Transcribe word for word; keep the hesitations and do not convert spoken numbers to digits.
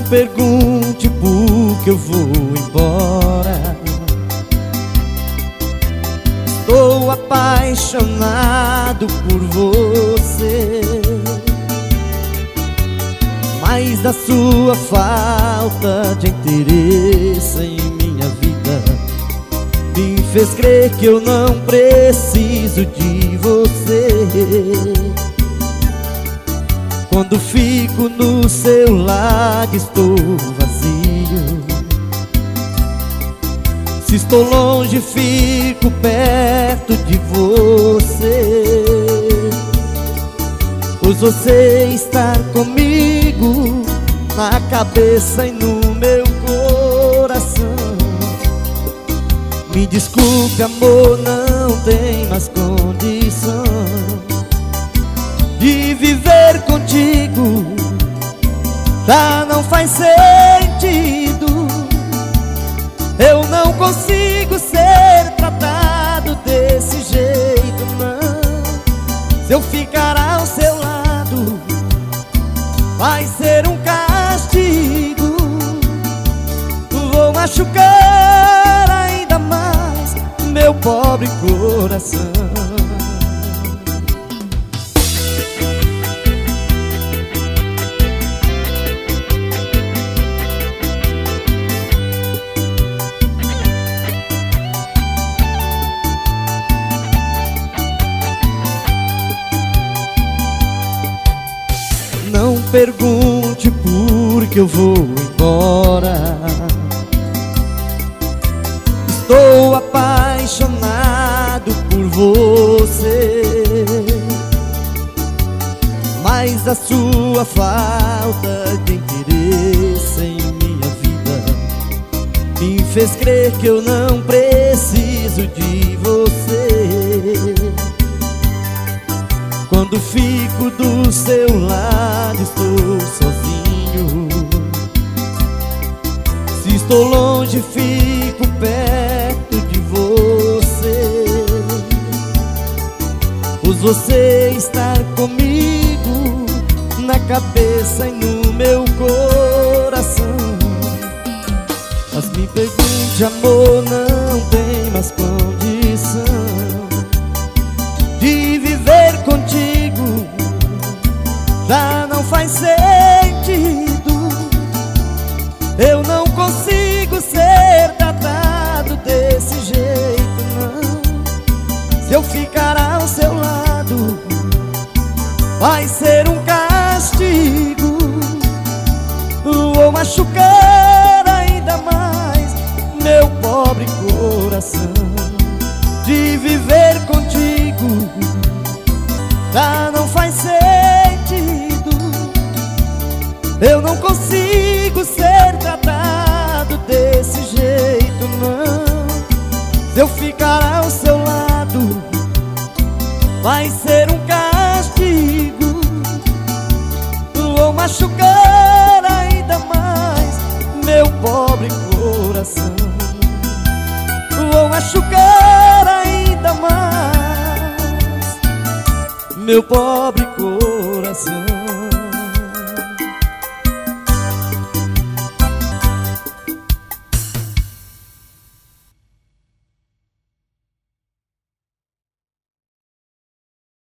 pergunte por que eu vou embora. Estou apaixonado por você, mas a sua falta de interesse em minha vida me fez crer que eu não preciso de você. Quando fico no seu lado estou vazio. Se estou longe fico perto de você, pois você está comigo na cabeça e no meu coração. Me desculpe, amor, não tem mais condição de viver contigo, já não faz sentido. Eu não consigo ser tratado desse jeito, não. Se eu ficar ao seu lado, vai ser um castigo. Vou machucar ainda mais meu pobre coração. Não pergunte por que eu vou embora. Estou apaixonado por você, mas a sua falta de interesse em minha vida me fez crer que eu não preciso de você. Quando fico do seu lado estou sozinho. Se estou longe fico perto de você, pois você está comigo na cabeça e no meu coração. Mas me pergunte, amor, não tem mais condição de viver contigo, já não faz sentido. Eu não consigo ser tratado desse jeito, não. Se eu ficar ao seu lado, vai ser um castigo. Vou machucar ainda mais meu pobre coração. De viver contigo, já não faz sentido. Eu não consigo ser tratado desse jeito, não. Se eu ficar ao seu lado, vai ser um castigo. Vou machucar ainda mais meu pobre coração. Vou machucar ainda mais meu pobre coração.